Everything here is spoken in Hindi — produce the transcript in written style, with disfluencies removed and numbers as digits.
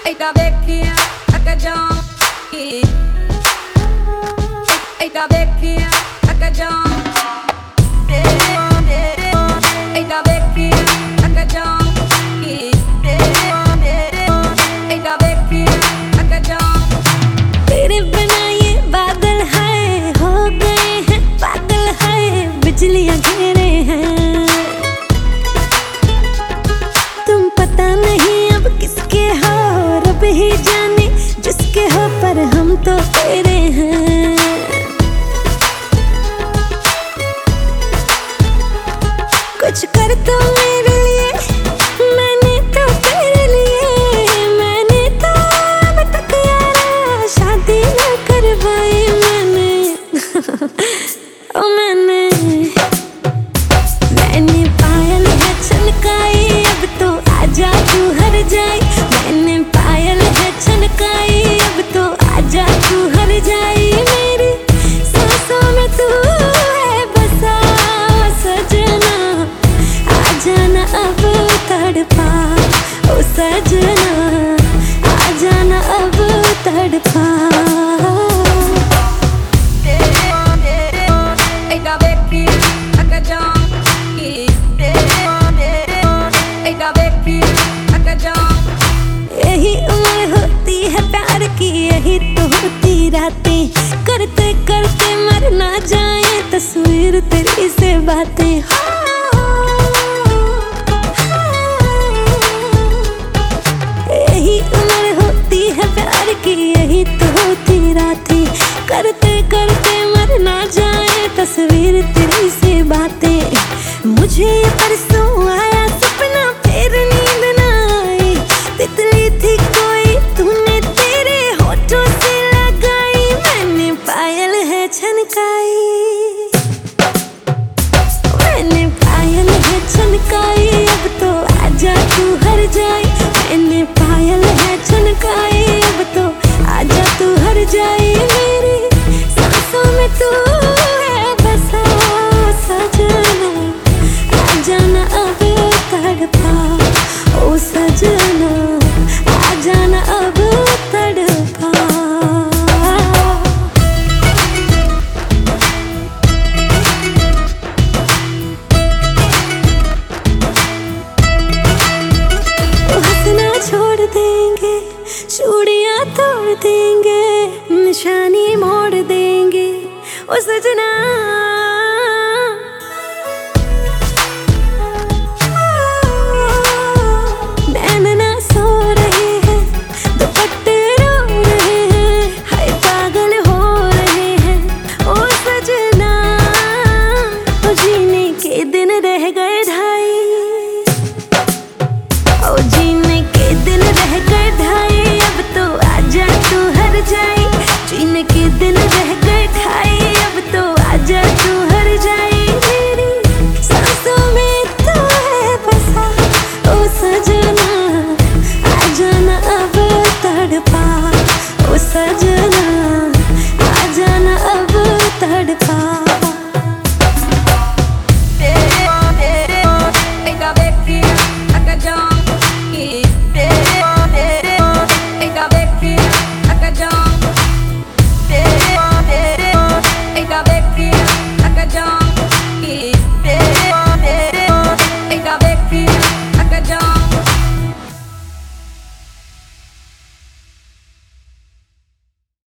Eita vecchia, accagion. Eita vecchia, accagion. Eita vecchia, accagion. Eita vecchia, accagion. तेरे बिना ये बादल है, हो गए हैं पागल है, बिजलियां घेरे हैं। तुम पता नहीं अब किसके हो, रब ही जाने जिसके हो, पर हम तो तेरे हैं। कुछ कर तो मेरे लिए, मैंने तो तेरे लिए, मैंने तो अब तक यारा शादी न करवाई मैंने। ओ मैंने पायल है छनकाई, अब तो आजा तू हर जाए। मैंने पायल है छनकाई, अब तो आजा तू हर जाए। मेरी सांसों में तू है बसा सजना, आ जाना अब तड़पा ओ सजना, आ जाना अब तड़पा। Eita vecchia, accagion. Eita vecchia, accagion. यही उम्र होती है प्यार की, यही तो होती रातें, करते करते मर ना जाए तस्वीर तेरी से बातें। यही उम्र होती है प्यार की, यही तो होती रातें, करते करते मर ना जाए तस्वीर तेरी से बातें। मुझे ये परसों आया सपना, फिर नींद ना आई, तितली थी कोई तूने तेरे होठों से लगाई। मैंने पायल है छनकाई, मैंने पायल है छनकाई, अब तो आजा तू हर जाए। मैंने पायल है छनकाई, अब तो आजा तू हर जाए। मेरी सांसों में तू है बसा सजना, आ जाना अब तड़पा ओ सजना, आ जाना अब तड़पा। हंसना छोड़ देंगे, चूड़ियां तोड़ देंगे, निशानी मोड़ देंगे ओ सजना। नैन ना सो रहे हैं, दुपट्टे रो रहे हैं, हाय पागल हो रहे हैं ओ सजना। ओ जीने के दिन रह गए ढाई, ओ जीने के दिन रह गए ढाई, अब तो आजा तू हर जाए। जीने के दिन रह गए ढाई, अब तो आजा तू हर जाए। मेरी सांसों में तू है बसा ओ सजना।